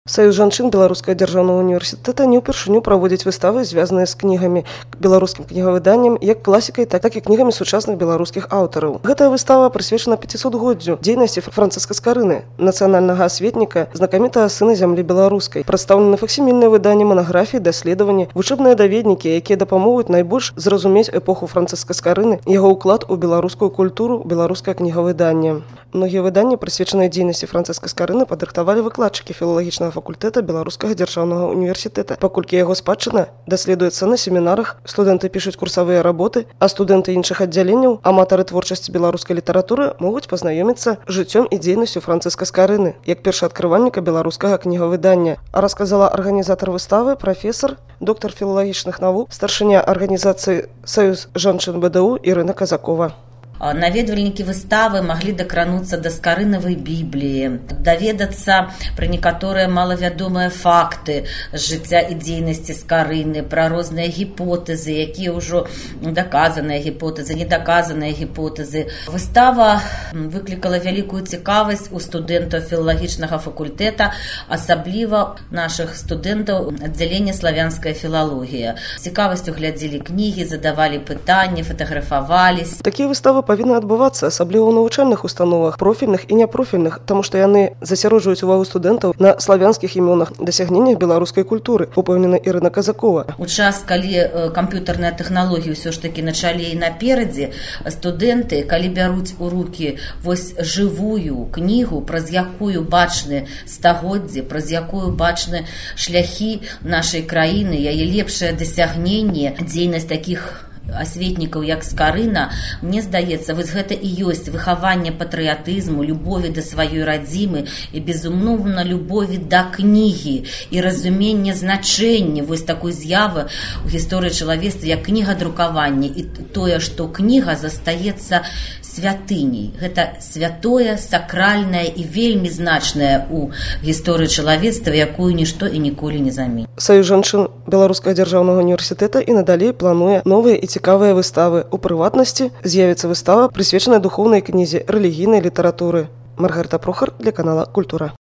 Саюз жанчын Беларускага дзяржаўнага універсітэта не ўпершыню праводзіць выставы, звязаныя з кнігамі, беларускім кнігавыданнем, як класікай, так і кнігамі сучасных беларускіх аўтараў. Гэтая выстава прысвечана 500годдзю дзейнасці Францыска Скарыны, нацыянальнага асветніка, знакамітага сына зямлі беларускай. Прадстаўлены факсімільныя выданні, манаграфіі, даследаванні, вучэбныя даведнікі, якія дапамогуць найбольш зразумець эпоху Францыска Скарыны, яго ўклад у беларускую культуру, беларускае кнігавыданне. Многія выданні, прысвечаныя дзейнасці Францыска Скарыны, падрыхтавалі выкладчыкі філалагічнага факультэта Беларускага дзяржаўнага універсітэта. Паколькі яго спадчына даследуецца на семінарах, студэнты пішуць курсавыя работы, а студэнты іншых аддзяленняў, аматары творчасці беларускай літаратуры могуць пазнаёміцца з жыццём і дзейнасцю Францыска Скарыны, як першаадкрывальніка беларускага кнігавыдання, расказала арганізатар выставы, прафесар, доктар філалагічных навук, старшыня арганізацыі Саюз жанчын БДУ Ірына Казакова. Наведвальнікі выставы маглі дакрануцца да скарынавай бібліі, даведацца пра некаторыя малавядомыя факты з жыцця і дзейнасці скарыны, пра розныя гіпотэзы, якія ўжо даказаныя гіпотэзы, недаказаныя гіпотэзы. Выстава выклікала вялікую цікавасць у студэнтаў філалагічнага факультэта, асабліва нашых студэнтаў аддзялення славянская філалогія. З цікавасцю глядзелі кнігі, задавалі пытанні, фатаграфавались. Такія выставы павінны адбывацца, асабліва ў навучальных установах, профільных і няпрофільных, таму што яны засяроджваюць увагу студэнтаў на славянскіх імёнах, дасягненнях беларускай культуры, упэўнена Ірына Казакова. У час, калі камп'ютарныя тэхналогіі ўсё ж такі на чале і наперадзе, студэнты, калі бяруць у рукі вось жывую кнігу, праз якую бачны стагоддзі, праз якую бачны шляхі нашай краіны, яе лепшае дасягненне, дзейнасць такіх асветнікаў, як Скарына, мне здаецца, вось гэта і ёсць выхаванне патрыятызму, любові да сваёй радзімы і, безумоўна, любові да кнігі і разуменне значэння вось такой з'явы ў гісторыі чалавецтва, як кнігадрукаванне, і тое, што кніга застаецца святыняй. Гэта святое, сакральнае і вельмі значнае ў гісторыі чалавецтва, якую нішто і ніколі не заменіць. Саюз жанчын Беларускага дзяржаўнага універсітэта і надалей плануе новыя і цікавыя выставы. У прыватнасці з'явіцца выстава, прысвечаная духоўнай кнізе, рэлігійнай літаратуры. Маргарыта Прохар для канала «Культура».